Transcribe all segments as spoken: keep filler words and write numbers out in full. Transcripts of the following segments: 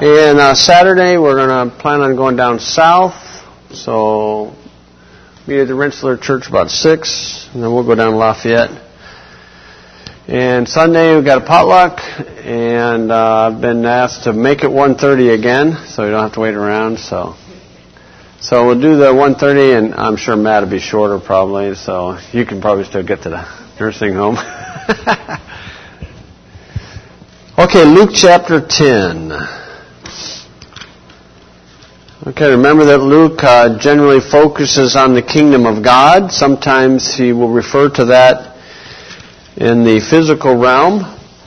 And uh, Saturday, we're going to plan on going down south. So, meet at the Rensselaer Church about six, and then we'll go down to Lafayette. And Sunday, we've got a potluck, and uh, I've been asked to make it one thirty again, so you don't have to wait around. So, so we'll do the one thirty, and I'm sure Matt will be shorter probably, so you can probably still get to the nursing home. Okay, Luke chapter ten. Okay, remember that Luke uh, generally focuses on the kingdom of God. Sometimes he will refer to that in the physical realm.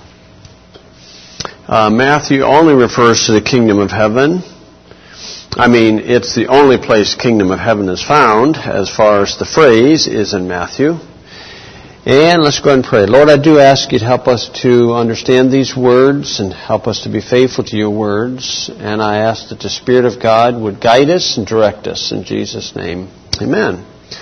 Uh, Matthew only refers to the kingdom of heaven. I mean, it's the only place kingdom of heaven is found, as far as the phrase is in Matthew. And let's go ahead and pray. Lord, I do ask you to help us to understand these words and help us to be faithful to your words. And I ask that the Spirit of God would guide us and direct us in Jesus' name. Amen.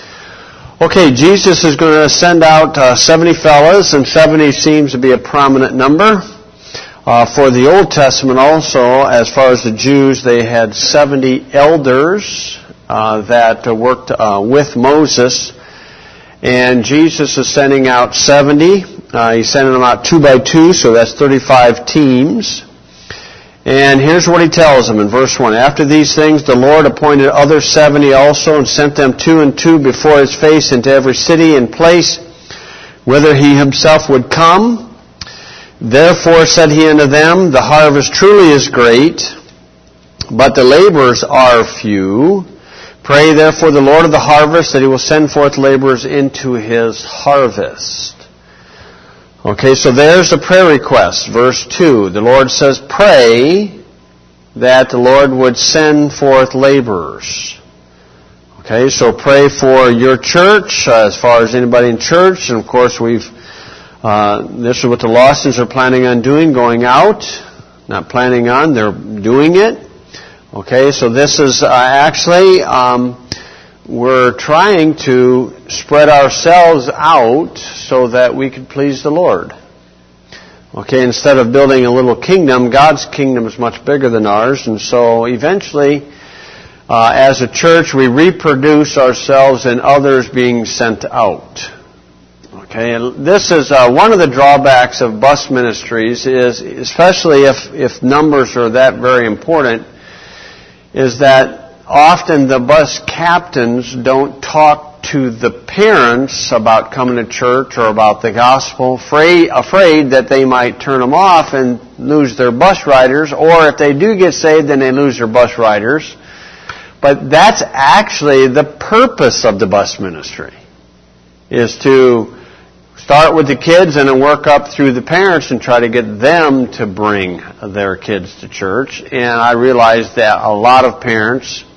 Okay, Jesus is going to send out uh, seventy fellows, and seventy seems to be a prominent number. Uh, for the Old Testament also, as far as the Jews, they had seventy elders uh, that uh, worked uh, with Moses. And Jesus is sending out seventy. Uh, he's sending them out two by two, so that's thirty-five teams. And here's what he tells them in verse one. After these things, the Lord appointed other seventy also, and sent them two and two before his face into every city and place whither he himself would come. Therefore said he unto them, the harvest truly is great, but the laborers are few. Pray therefore the Lord of the harvest that he will send forth laborers into his harvest. Okay, so there's a prayer request. Verse two. The Lord says, pray that the Lord would send forth laborers. Okay, so pray for your church, uh, as far as anybody in church. And of course we've, uh, this is what the Lawsons are planning on doing, going out. Not planning on, they're doing it. Okay, so this is uh, actually, um, we're trying to spread ourselves out so that we could please the Lord. Okay, instead of building a little kingdom, God's kingdom is much bigger than ours, and so eventually, uh, as a church, we reproduce ourselves in others being sent out. Okay, and this is uh, one of the drawbacks of bus ministries is, especially if, if numbers are that very important, is that often the bus captains don't talk to the parents about coming to church or about the gospel, afraid, afraid that they might turn them off and lose their bus riders, or if they do get saved, then they lose their bus riders. But that's actually the purpose of the bus ministry, is to start with the kids and then work up through the parents and try to get them to bring their kids to church. And I realize that a lot of parents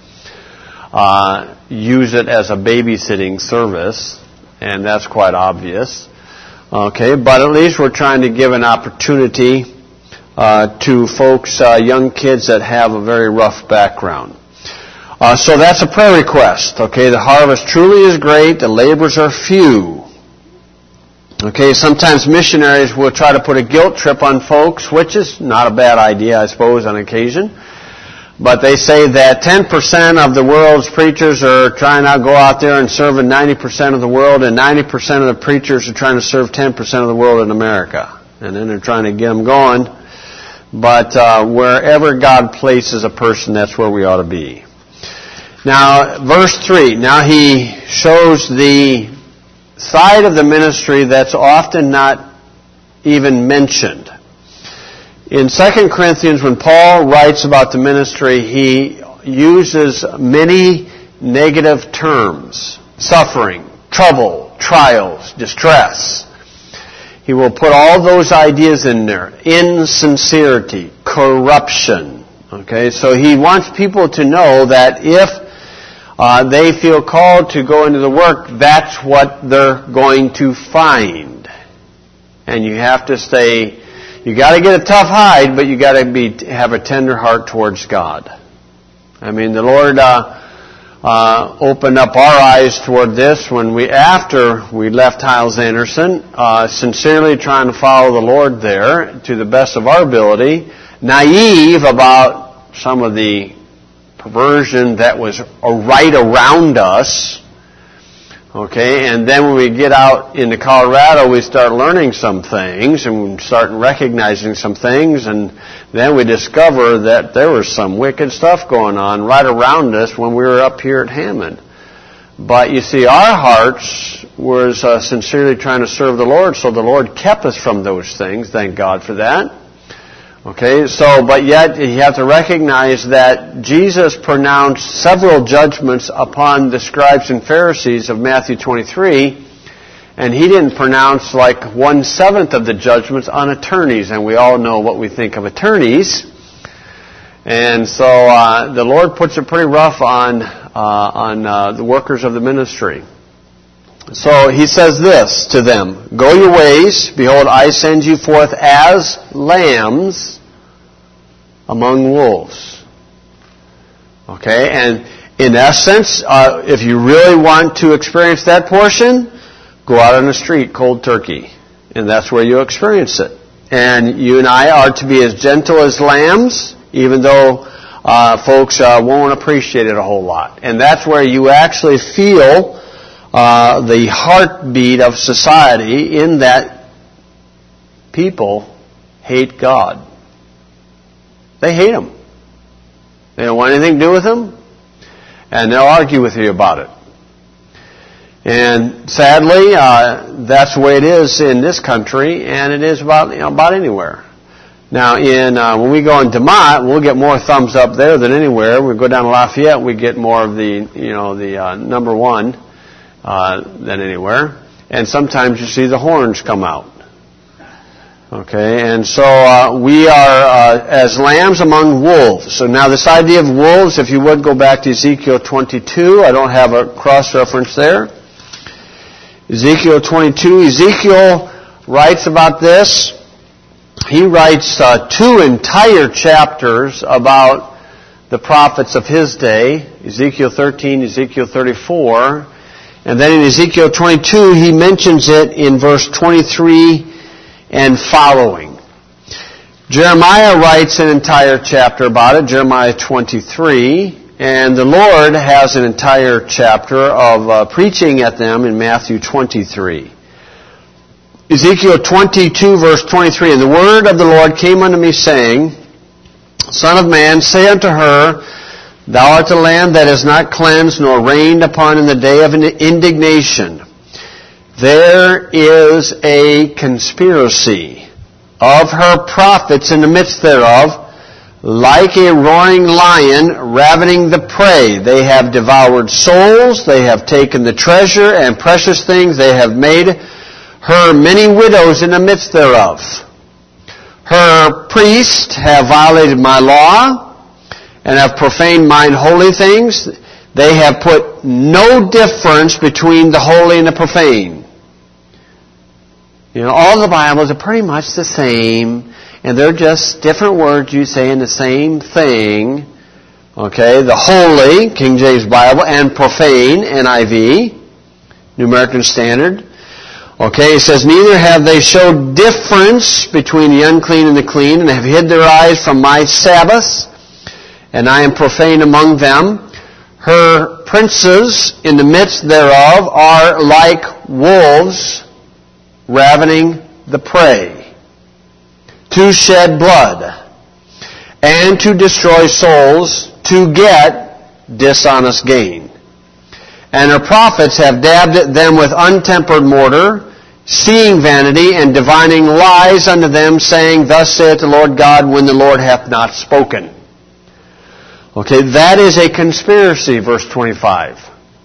uh, use it as a babysitting service, and that's quite obvious. Okay, but at least we're trying to give an opportunity uh, to folks, uh, young kids that have a very rough background. Uh, so that's a prayer request. Okay, the harvest truly is great, the laborers are few. Okay, sometimes missionaries will try to put a guilt trip on folks, which is not a bad idea, I suppose, on occasion. But they say that ten percent of the world's preachers are trying to go out there and serve in ninety percent of the world, and ninety percent of the preachers are trying to serve ten percent of the world in America. And then they're trying to get them going. But uh, wherever God places a person, that's where we ought to be. Now, verse three. Now he shows the side of the ministry that's often not even mentioned. In Second Corinthians, when Paul writes about the ministry, he uses many negative terms. Suffering, trouble, trials, distress. He will put all those ideas in there. Insincerity, corruption. Okay, so he wants people to know that if Uh, they feel called to go into the work, that's what they're going to find. And you have to stay, you got to get a tough hide, but you got to be have a tender heart towards God. I mean, the Lord uh, uh, opened up our eyes toward this when we, after we left Hyles Anderson, uh, sincerely trying to follow the Lord there to the best of our ability, naive about some of the perversion that was right around us. Okay, and then when we get out into Colorado, we start learning some things and start recognizing some things, and then we discover that there was some wicked stuff going on right around us when we were up here at Hammond. But you see, our hearts was uh, sincerely trying to serve the Lord, so the Lord kept us from those things. Thank God for that. Okay, so, but yet you have to recognize that Jesus pronounced several judgments upon the scribes and Pharisees of Matthew twenty-three, and he didn't pronounce like one-seventh of the judgments on attorneys, and we all know what we think of attorneys. And so uh, the Lord puts it pretty rough on, uh, on uh, the workers of the ministry. So he says this to them, "Go your ways, behold, I send you forth as lambs among wolves." Okay, and in essence, uh, if you really want to experience that portion, go out on the street cold turkey, and that's where you experience it. And you and I are to be as gentle as lambs, even though uh, folks uh, won't appreciate it a whole lot. And that's where you actually feel Uh, the heartbeat of society, in that people hate God. They hate Him. They don't want anything to do with Him, and they'll argue with you about it. And sadly, uh, that's the way it is in this country, and it is about you know, about anywhere. Now, in uh, when we go in DeMott, we'll get more thumbs up there than anywhere. We go down to Lafayette, we get more of the you know the uh, number one. Uh, than anywhere. And sometimes you see the horns come out. Okay, and so uh, we are uh, as lambs among wolves. So now this idea of wolves, if you would go back to Ezekiel twenty-two, I don't have a cross-reference there. Ezekiel twenty-two, Ezekiel writes about this. He writes uh, two entire chapters about the prophets of his day, Ezekiel thirteen, Ezekiel thirty-four. And then in Ezekiel twenty-two, he mentions it in verse twenty-three and following. Jeremiah writes an entire chapter about it, Jeremiah twenty-three, and the Lord has an entire chapter of uh, preaching at them in Matthew twenty-three. Ezekiel twenty-two, verse twenty-three, "And the word of the Lord came unto me, saying, Son of man, say unto her, Thou art a land that is not cleansed nor rained upon in the day of indignation. There is a conspiracy of her prophets in the midst thereof, like a roaring lion ravening the prey. They have devoured souls, they have taken the treasure and precious things, they have made her many widows in the midst thereof. Her priests have violated my law, and have profaned mine holy things. They have put no difference between the holy and the profane." You know, all the Bibles are pretty much the same, and they're just different words you say in the same thing. Okay, the holy, King James Bible, and profane, N I V, New American Standard. Okay, it says, "Neither have they showed difference between the unclean and the clean, and have hid their eyes from my Sabbaths, and I am profane among them. Her princes in the midst thereof are like wolves ravening the prey, to shed blood, and to destroy souls, to get dishonest gain. And her prophets have dabbed them with untempered mortar, seeing vanity, and divining lies unto them, saying, Thus saith the Lord God, when the Lord hath not spoken." Okay, that is a conspiracy, verse twenty-five.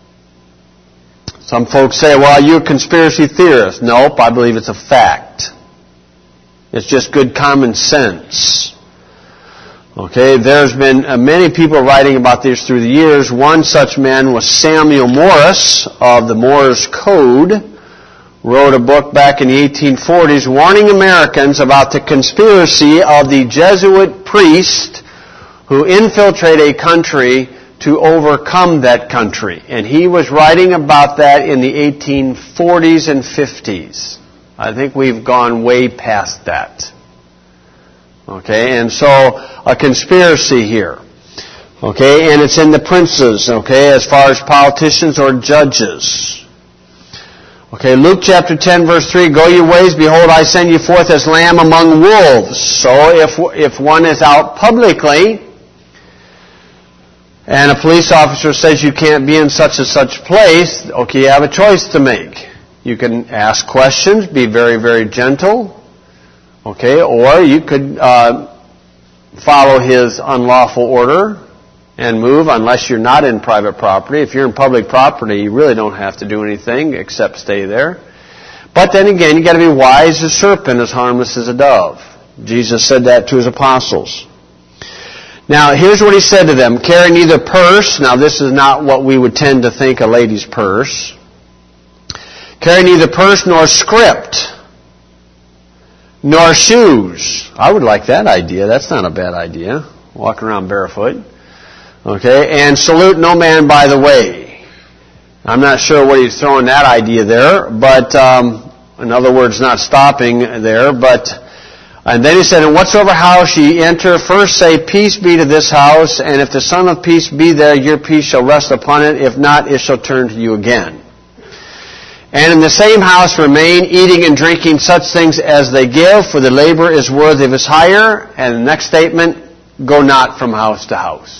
Some folks say, well, you're a conspiracy theorist. Nope, I believe it's a fact. It's just good common sense. Okay, there's been uh, many people writing about this through the years. One such man was Samuel Morse of the Morse Code. Wrote a book back in the eighteen forties warning Americans about the conspiracy of the Jesuit priest who infiltrate a country to overcome that country. And he was writing about that in the eighteen forties and fifties. I think we've gone way past that. Okay, and so a conspiracy here. Okay, and it's in the princes, okay, as far as politicians or judges. Okay, Luke chapter ten, verse three, go your ways, behold, I send you forth as lamb among wolves. So if if one is out publicly, and a police officer says you can't be in such and such place, okay, you have a choice to make. You can ask questions, be very, very gentle, okay, or you could uh, follow his unlawful order and move unless you're not in private property. If you're in public property, you really don't have to do anything except stay there. But then again, you got to be wise as a serpent, as harmless as a dove. Jesus said that to his apostles. Now, here's what he said to them. Carry neither purse. Now, this is not what we would tend to think a lady's purse. Carry neither purse nor script, nor shoes. I would like that idea. That's not a bad idea. Walking around barefoot. Okay, and salute no man by the way. I'm not sure what he's throwing that idea there, but um, in other words, not stopping there. But and then he said, "In whatsoever house ye enter, first say, Peace be to this house. And if the Son of Peace be there, your peace shall rest upon it. If not, it shall turn to you again. And in the same house remain, eating and drinking such things as they give, for the labor is worthy of his hire." And the next statement, "Go not from house to house."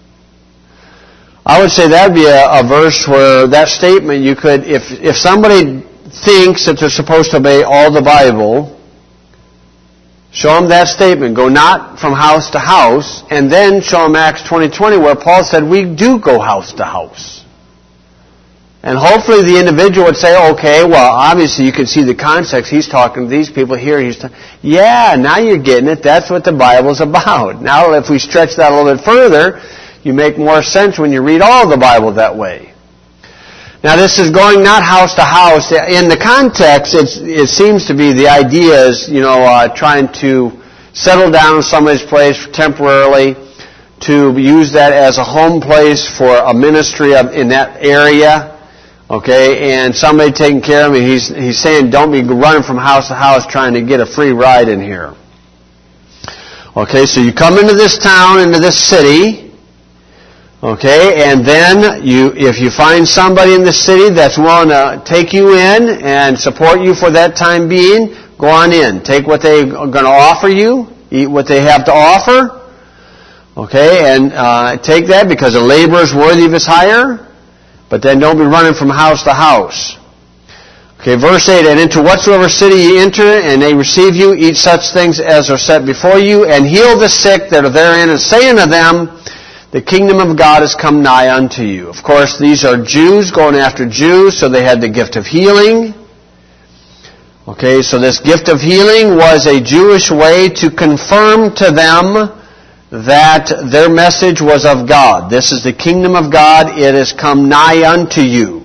I would say that would be a, a verse where that statement you could, if if somebody thinks that they're supposed to obey all the Bible, show them that statement, "Go not from house to house," and then show them Acts twenty twenty where Paul said we do go house to house. And hopefully the individual would say, okay, well, obviously you can see the context. He's talking to these people here. He's ta- yeah, now you're getting it. That's what the Bible's about. Now if we stretch that a little bit further, you make more sense when you read all the Bible that way. Now this is going not house to house. In the context, it's, it seems to be the idea is, you know, uh, trying to settle down in somebody's place temporarily, to use that as a home place for a ministry of, in that area. Okay, and somebody taking care of me. He's, he's saying don't be running from house to house trying to get a free ride in here. Okay, so you come into this town, into this city. Okay, and then you, if you find somebody in the city that's willing to take you in and support you for that time being, go on in. Take what they're going to offer you, eat what they have to offer. Okay, and uh, take that because a laborer is worthy of his hire. But then don't be running from house to house. Okay, verse eight, "And into whatsoever city ye enter, and they receive you, eat such things as are set before you, and heal the sick that are therein, and say unto them, the kingdom of God is come nigh unto you." Of course, these are Jews going after Jews, so they had the gift of healing. Okay, so this gift of healing was a Jewish way to confirm to them that their message was of God. This is the kingdom of God. It is come nigh unto you.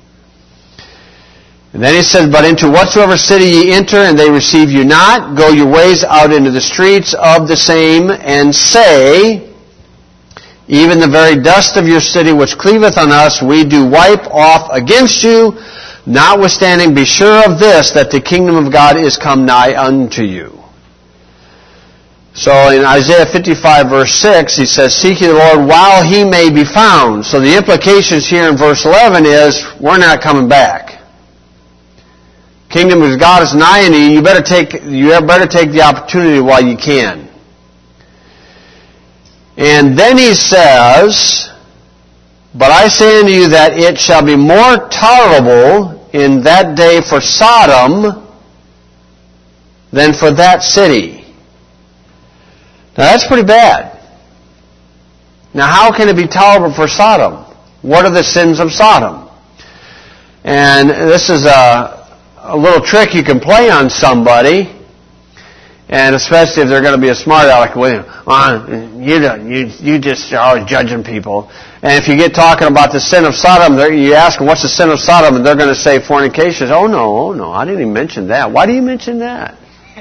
And then he says, "But into whatsoever city ye enter, and they receive you not, go your ways out into the streets of the same, and say, even the very dust of your city which cleaveth on us, we do wipe off against you. Notwithstanding, be sure of this, that the kingdom of God is come nigh unto you." So in Isaiah fifty-five verse six, he says, "Seek ye the Lord while he may be found." So the implications here in verse eleven is, we're not coming back. Kingdom of God is nigh unto you. You better take, you better take the opportunity while you can. And then he says, "But I say unto you that it shall be more tolerable in that day for Sodom than for that city." Now that's pretty bad. Now how can it be tolerable for Sodom? What are the sins of Sodom? And this is a, a little trick you can play on somebody, and especially if they're going to be a smart aleck, well, you, you, you just are always judging people. And if you get talking about the sin of Sodom, you ask them, what's the sin of Sodom? And they're going to say fornication. Oh no, oh no, I didn't even mention that. Why do you mention that?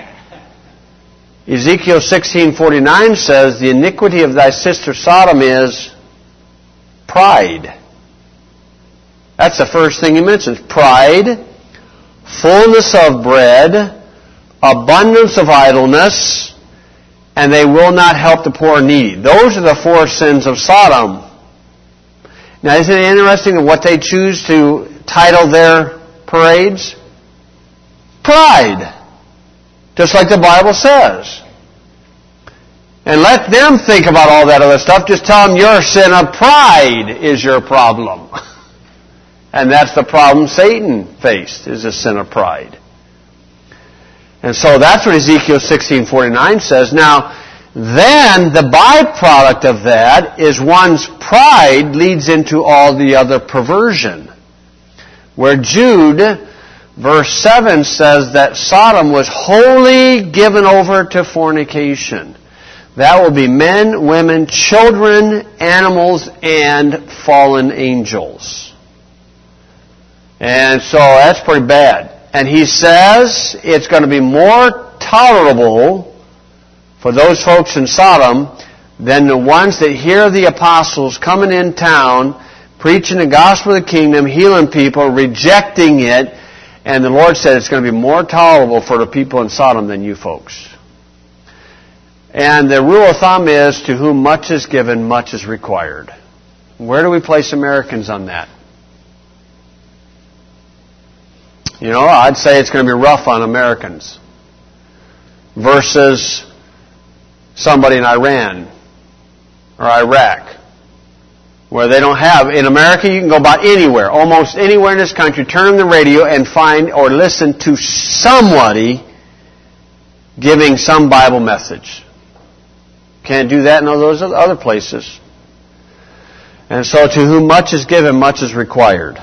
Ezekiel sixteen forty-nine says, "The iniquity of thy sister Sodom is pride." That's the first thing he mentions. Pride, fullness of bread, abundance of idleness, and they will not help the poor and needy. Those are the four sins of Sodom. Now, isn't it interesting what they choose to title their parades? Pride. Just like the Bible says. And let them think about all that other stuff. Just tell them your sin of pride is your problem. And that's the problem Satan faced, is a sin of pride. And so that's what Ezekiel sixteen forty-nine says. Now, then the byproduct of that is one's pride leads into all the other perversion. Where Jude, verse seven says that Sodom was wholly given over to fornication. That will be men, women, children, animals, and fallen angels. And so that's pretty bad. And he says it's going to be more tolerable for those folks in Sodom than the ones that hear the apostles coming in town, preaching the gospel of the kingdom, healing people, rejecting it. And the Lord said it's going to be more tolerable for the people in Sodom than you folks. And the rule of thumb is, to whom much is given, much is required. Where do we place Americans on that? You know, I'd say it's going to be rough on Americans versus somebody in Iran or Iraq, where they don't have. In America, you can go about anywhere, almost anywhere in this country, turn on the radio and find or listen to somebody giving some Bible message. Can't do that in all those other places. And so, to whom much is given, much is required.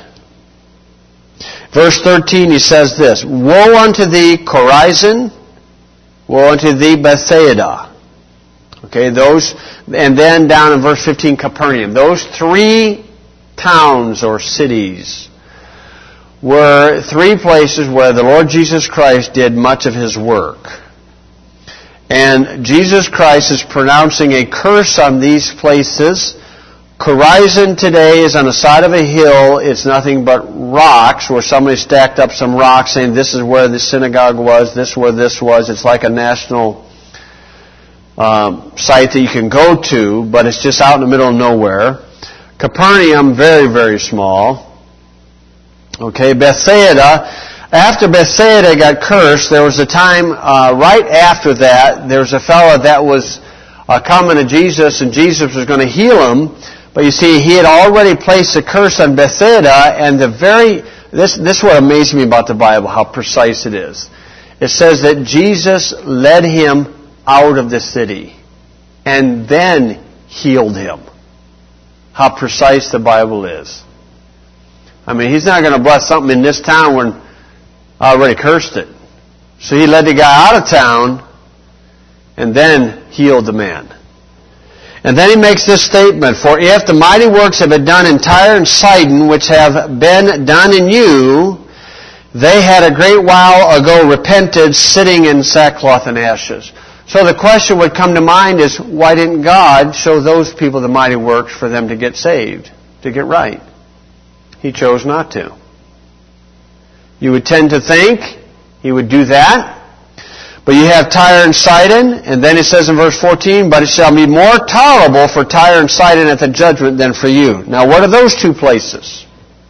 Verse thirteen, he says this, Woe unto thee, Chorazin! Woe unto thee, Bethsaida! Okay, those, and then down in verse fifteen, Capernaum. Those three towns or cities were three places where the Lord Jesus Christ did much of His work. And Jesus Christ is pronouncing a curse on these places. Chorazin today is on the side of a hill. It's nothing but rocks, where somebody stacked up some rocks saying this is where the synagogue was, this is where this was. It's like a national um, site that you can go to, but it's just out in the middle of nowhere. Capernaum, very, very small. Okay, Bethsaida. After Bethsaida got cursed, there was a time uh, right after that, there was a fellow that was uh, coming to Jesus, and Jesus was going to heal him. But you see, he had already placed a curse on Bethsaida, and the very, this, this is what amazed me about the Bible, how precise it is. It says that Jesus led him out of the city, and then healed him. How precise the Bible is. I mean, He's not going to bless something in this town when I already cursed it. So He led the guy out of town, and then healed the man. And then He makes this statement, For if the mighty works have been done in Tyre and Sidon, which have been done in you, they had a great while ago repented, sitting in sackcloth and ashes. So the question would come to mind is, why didn't God show those people the mighty works for them to get saved, to get right? He chose not to. You would tend to think He would do that. But you have Tyre and Sidon, and then it says in verse fourteen, But it shall be more tolerable for Tyre and Sidon at the judgment than for you. Now what are those two places?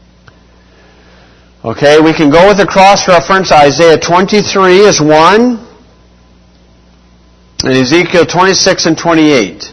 Okay, we can go with a cross-reference. Isaiah twenty-three is one, and Ezekiel twenty-six and twenty-eight.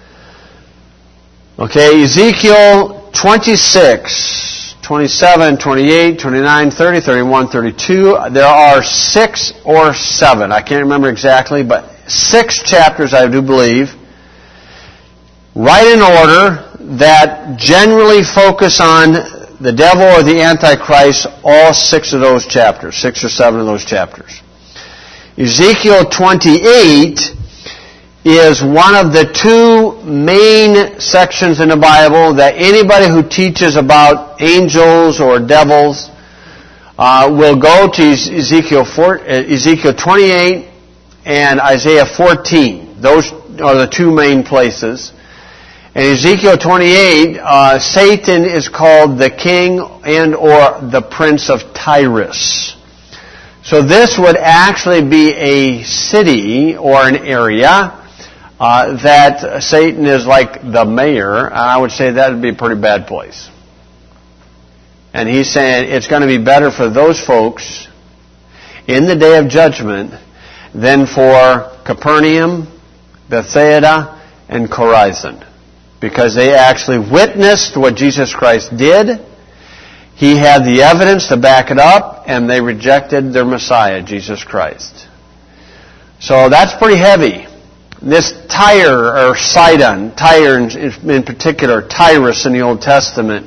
Okay, Ezekiel twenty-six, twenty-seven, twenty-eight, twenty-nine, thirty, thirty-one, thirty-two. There are six or seven. I can't remember exactly, but six chapters, I do believe, right in order, that generally focus on the devil or the Antichrist, all six of those chapters, six or seven of those chapters. Ezekiel twenty-eight is one of the two main sections in the Bible that anybody who teaches about angels or devils uh, will go to Ezekiel four, Ezekiel twenty-eight and Isaiah fourteen. Those are the two main places. In Ezekiel twenty-eight, uh, Satan is called the king and or the prince of Tyrus. So this would actually be a city or an area uh, that Satan is like the mayor, and I would say that would be a pretty bad place. And he's saying it's going to be better for those folks in the day of judgment than for Capernaum, Bethsaida, and Chorazin. Because they actually witnessed what Jesus Christ did. He had the evidence to back it up, and they rejected their Messiah, Jesus Christ. So that's pretty heavy. This Tyre, or Sidon, Tyre in particular, Tyrus in the Old Testament,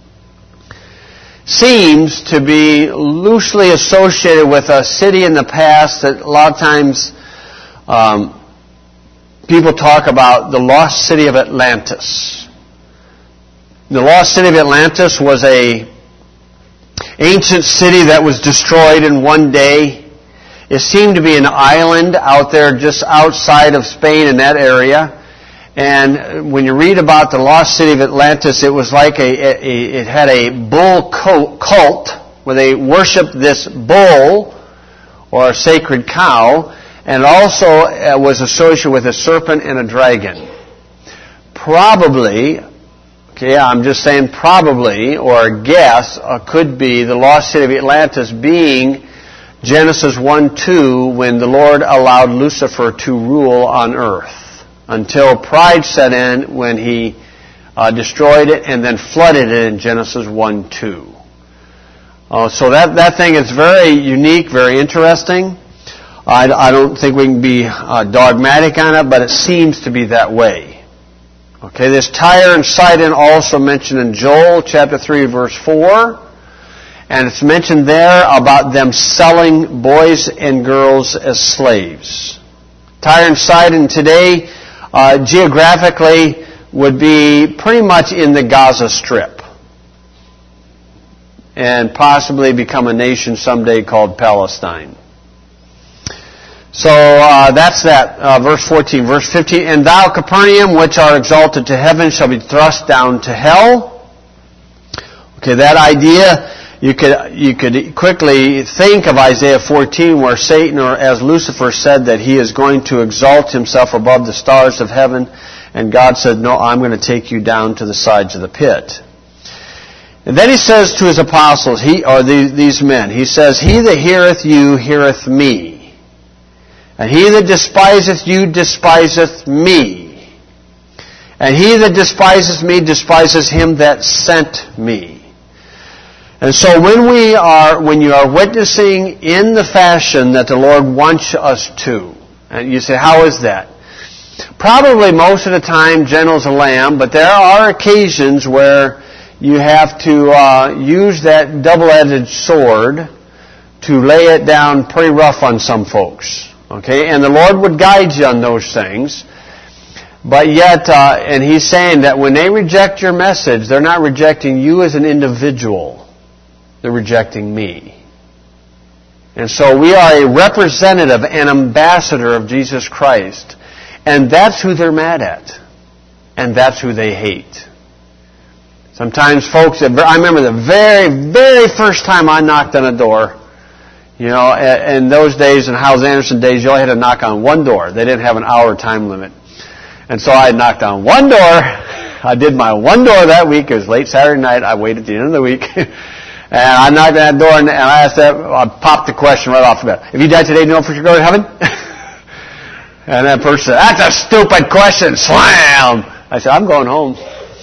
seems to be loosely associated with a city in the past that a lot of times um, people talk about, the lost city of Atlantis. The lost city of Atlantis was a ancient city that was destroyed in one day. It seemed to be an island out there just outside of Spain in that area. And when you read about the lost city of Atlantis, it was like a, a it had a bull cult where they worshipped this bull or a sacred cow, and also was associated with a serpent and a dragon. Probably, okay, I'm just saying probably, or a guess, uh, could be the lost city of Atlantis being Genesis one two, when the Lord allowed Lucifer to rule on earth, until pride set in when he uh, destroyed it and then flooded it in Genesis one two. Uh, so that, that thing is very unique, very interesting. I, I don't think we can be uh, dogmatic on it, but it seems to be that way. Okay, this Tyre and Sidon also mentioned in Joel chapter three, verse four. And it's mentioned there about them selling boys and girls as slaves. Tyre and Sidon today, uh, geographically, would be pretty much in the Gaza Strip. And possibly become a nation someday called Palestine. So uh, that's that, uh, verse fourteen. Verse fifteen, and thou, Capernaum, which are exalted to heaven, shall be thrust down to hell. Okay, that idea, you could you could quickly think of Isaiah fourteen, where Satan, or as Lucifer, said that he is going to exalt himself above the stars of heaven, and God said, no, I'm going to take you down to the sides of the pit. And then he says to his apostles, he or these, these men, he says, he that heareth you heareth me. And he that despiseth you despiseth me. And he that despiseth me despises him that sent me. And so when we are, when you are witnessing in the fashion that the Lord wants us to, and you say, how is that? Probably most of the time, gentle as a lamb, but there are occasions where you have to uh, use that double-edged sword to lay it down pretty rough on some folks. Okay, and the Lord would guide you on those things. But yet, uh, and He's saying that when they reject your message, they're not rejecting you as an individual. They're rejecting me. And so we are a representative, an ambassador of Jesus Christ. And that's who they're mad at. And that's who they hate. Sometimes folks, I remember the very, very first time I knocked on a door. You know, in those days, in Howes Anderson days, you only had to knock on one door. They didn't have an hour time limit. And so I knocked on one door. I did my one door that week. It was late Saturday night. I waited at the end of the week. And I knocked on that door, and I asked that, I popped the question right off the bat. If you die today, do you know if you're going to heaven? And that person said, that's a stupid question. Slam! I said, I'm going home.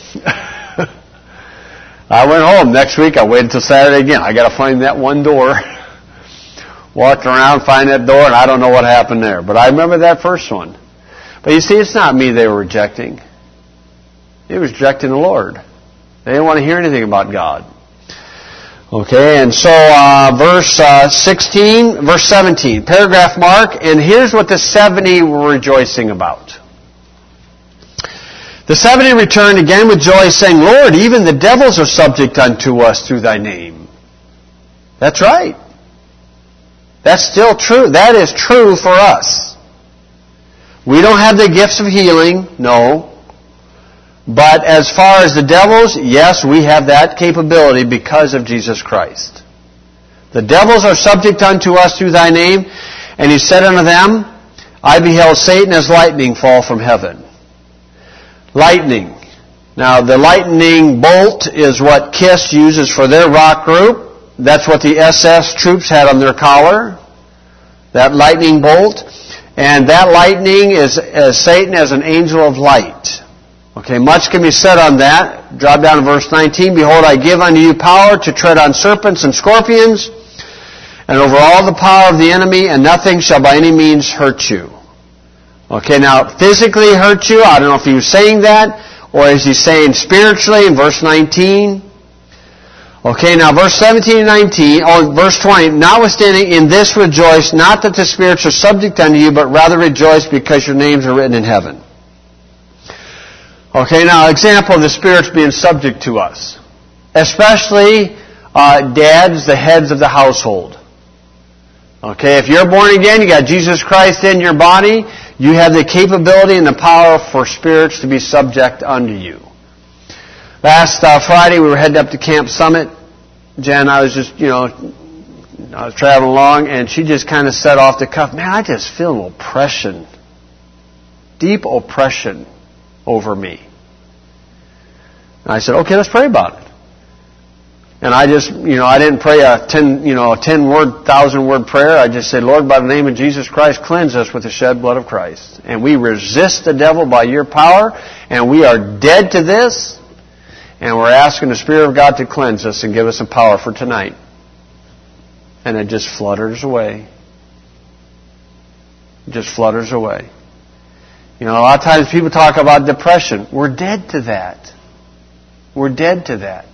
I went home. Next week, I waited until Saturday again. I got to find that one door. Walked around, find that door, and I don't know what happened there. But I remember that first one. But you see, it's not me they were rejecting. They were rejecting the Lord. They didn't want to hear anything about God. Okay, and so uh, verse uh, sixteen, verse seventeen, paragraph mark, and here's what the seventy were rejoicing about. The seventy returned again with joy, saying, Lord, even the devils are subject unto us through thy name. That's right. That's still true. That is true for us. We don't have the gifts of healing, no. But as far as the devils, yes, we have that capability because of Jesus Christ. The devils are subject unto us through thy name. And he said unto them, I beheld Satan as lightning fall from heaven. Lightning. Now, the lightning bolt is what KISS uses for their rock group. That's what the S S troops had on their collar. That lightning bolt. And that lightning is uh, Satan as an angel of light. Okay, much can be said on that. Drop down to verse nineteen. Behold, I give unto you power to tread on serpents and scorpions, and over all the power of the enemy, and nothing shall by any means hurt you. Okay, now, physically hurt you, I don't know if he was saying that, or is he saying spiritually in verse nineteen? Okay, now verse seventeen and nineteen, oh, verse twenty, notwithstanding in this rejoice, not that the spirits are subject unto you, but rather rejoice because your names are written in heaven. Okay, now example of the spirits being subject to us. Especially uh, dads, the heads of the household. Okay, if you're born again, you got Jesus Christ in your body, you have the capability and the power for spirits to be subject unto you. Last uh, Friday, we were heading up to Camp Summit. Jen, I was just, you know, I was traveling along, and she just kind of set off the cuff, man, I just feel an oppression, deep oppression over me. And I said, okay, let's pray about it. And I just, you know, I didn't pray a ten, you know, a ten word, thousand word prayer. I just said, Lord, by the name of Jesus Christ, cleanse us with the shed blood of Christ. And we resist the devil by your power, and we are dead to this, and we're asking the Spirit of God to cleanse us and give us some power for tonight. And it just flutters away. It just flutters away. You know, a lot of times people talk about depression. We're dead to that. We're dead to that.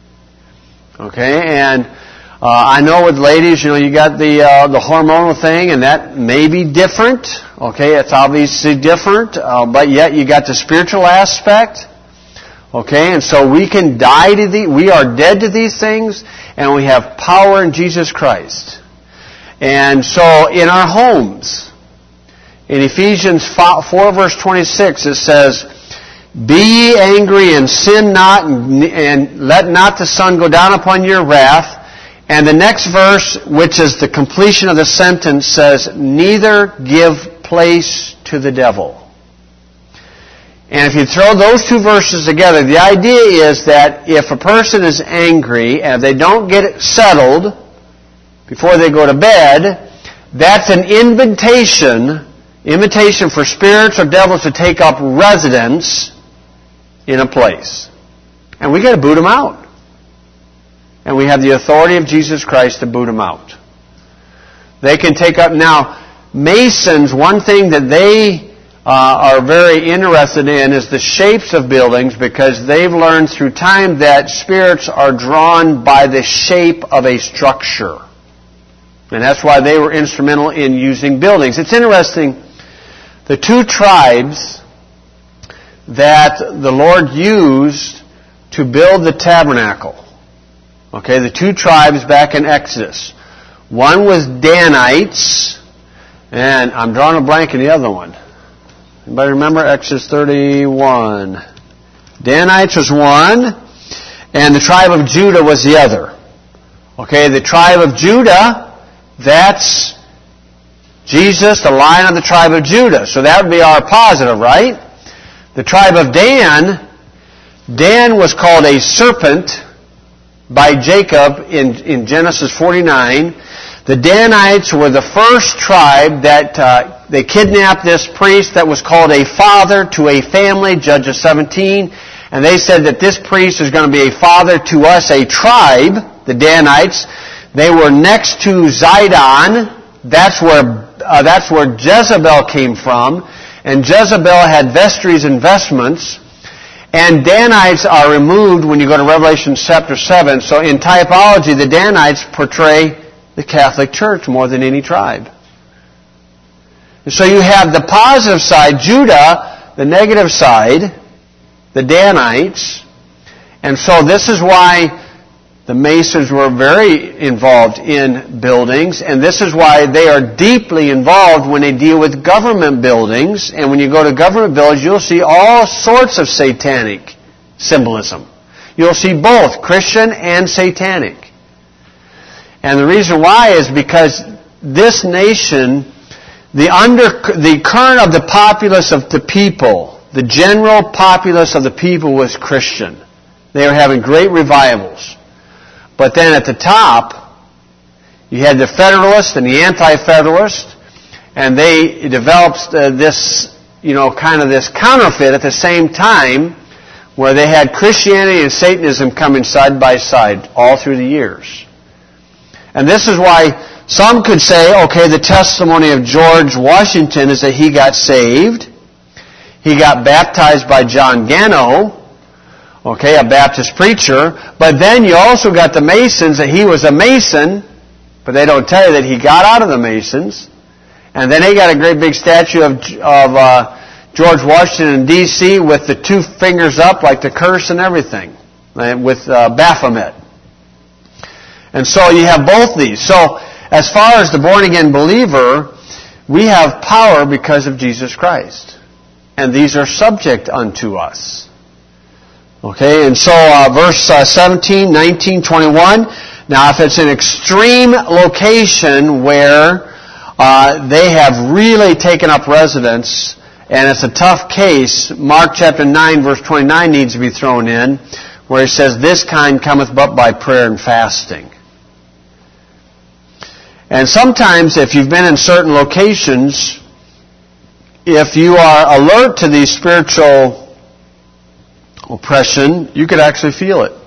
Okay, and uh, I know with ladies, you know, you got the uh, the hormonal thing, and that may be different. Okay, it's obviously different, uh, but yet you got the spiritual aspect. Okay, and so we can die to the, we are dead to these things, and we have power in Jesus Christ. And so in our homes, in Ephesians four verse twenty-six, it says, be ye angry and sin not, and, and let not the sun go down upon your wrath. And the next verse, which is the completion of the sentence, says, neither give place to the devil. And if you throw those two verses together, the idea is that if a person is angry and they don't get it settled before they go to bed, that's an invitation, invitation for spirits or devils to take up residence in a place. And we got to boot them out. And we have the authority of Jesus Christ to boot them out. They can take up, now, Masons, one thing that they uh, are very interested in is the shapes of buildings, because they've learned through time that spirits are drawn by the shape of a structure. And that's why they were instrumental in using buildings. It's interesting, the two tribes that the Lord used to build the tabernacle. Okay, the two tribes back in Exodus. One was Danites, and I'm drawing a blank in the other one. Anybody remember Exodus thirty-one? Danites was one, and the tribe of Judah was the other. Okay, the tribe of Judah, that's Jesus, the Lion of the tribe of Judah. So that would be our positive, right? The tribe of Dan, Dan was called a serpent by Jacob in, in Genesis forty-nine. The Danites were the first tribe that uh, they kidnapped this priest that was called a father to a family, Judges seventeen. And they said that this priest is going to be a father to us, a tribe, the Danites. They were next to Zidon. That's where, uh, that's where Jezebel came from. And Jezebel had vestries and vestments. And Danites are removed when you go to Revelation chapter seven. So in typology, the Danites portray the Catholic Church more than any tribe. And so you have the positive side, Judah, the negative side, the Danites. And so this is why the Masons were very involved in buildings, and this is why they are deeply involved when they deal with government buildings. And when you go to government buildings, you'll see all sorts of satanic symbolism. You'll see both Christian and satanic. And the reason why is because this nation, the under the current of the populace of the people, the general populace of the people was Christian. They were having great revivals. But then at the top, you had the Federalists and the Anti-Federalists, and they developed uh, this, you know, kind of this counterfeit at the same time, where they had Christianity and Satanism coming side by side all through the years. And this is why some could say, okay, the testimony of George Washington is that he got saved. He got baptized by John Gano, okay, a Baptist preacher. But then you also got the Masons, that he was a Mason, but they don't tell you that he got out of the Masons. And then they got a great big statue of, of uh, George Washington in D C with the two fingers up like the curse and everything, with uh, Baphomet. And so you have both these. So as far as the born-again believer, we have power because of Jesus Christ. And these are subject unto us. Okay, and so uh, verse uh, seventeen, nineteen, twenty-one. Now if it's an extreme location where uh, they have really taken up residence, and it's a tough case, Mark chapter nine, verse twenty-nine needs to be thrown in, where he says, "This kind cometh but by prayer and fasting." And sometimes, if you've been in certain locations, if you are alert to the spiritual oppression, you could actually feel it.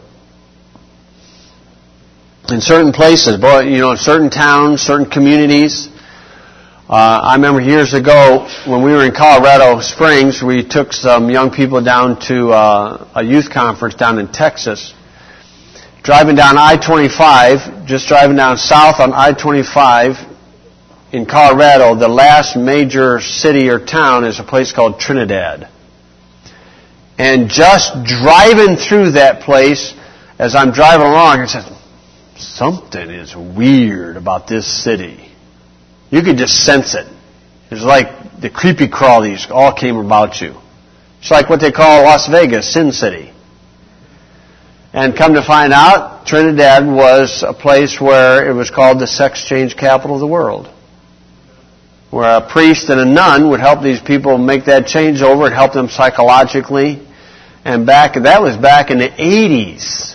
In certain places, boy, you know, in certain towns, certain communities. Uh, I remember years ago when we were in Colorado Springs, we took some young people down to uh, a youth conference down in Texas. Driving down I twenty-five, just driving down south on I twenty-five in Colorado, the last major city or town is a place called Trinidad. And just driving through that place, as I'm driving along, I said, something is weird about this city. You could just sense it. It's like the creepy crawlies all came about you. It's like what they call Las Vegas, Sin City. And come to find out, Trinidad was a place where it was called the sex change capital of the world. Where a priest and a nun would help these people make that change over and help them psychologically. And back, that was back in the eighties.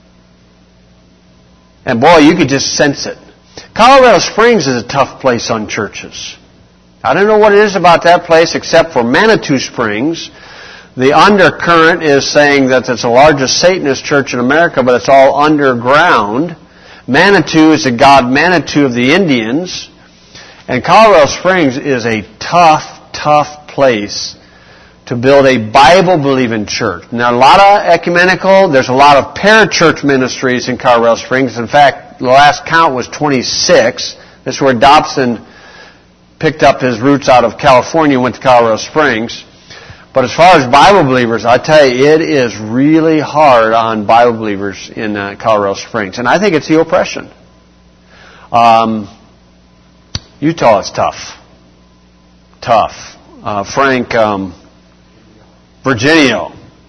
And boy, you could just sense it. Colorado Springs is a tough place on churches. I don't know what it is about that place except for Manitou Springs. The undercurrent is saying that it's the largest Satanist church in America, but it's all underground. Manitou is the god Manitou of the Indians. And Colorado Springs is a tough, tough place to build a Bible-believing church. Now, a lot of ecumenical, there's a lot of parachurch ministries in Colorado Springs. In fact, the last count was twenty-six. This is where Dobson picked up his roots out of California and went to Colorado Springs. But as far as Bible believers, I tell you, it is really hard on Bible believers in uh, Colorado Springs. And I think it's the oppression. Um, Utah is tough. Tough. Uh, Frank um, Virginio.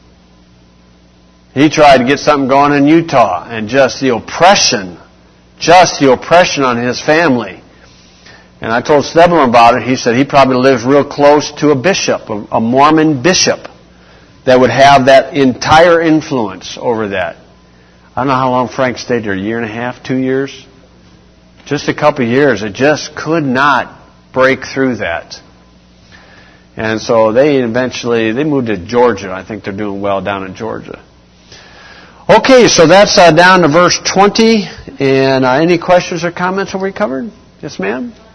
He tried to get something going in Utah, and just the oppression, just the oppression on his family. And I told Stebler about it. He said he probably lives real close to a bishop, a Mormon bishop, that would have that entire influence over that. I don't know how long Frank stayed there, a year and a half, two years? Just a couple of years. It just could not break through that. And so they eventually, they moved to Georgia. I think they're doing well down in Georgia. Okay, so that's uh, down to verse twenty. And uh, any questions or comments that we covered? Yes, ma'am?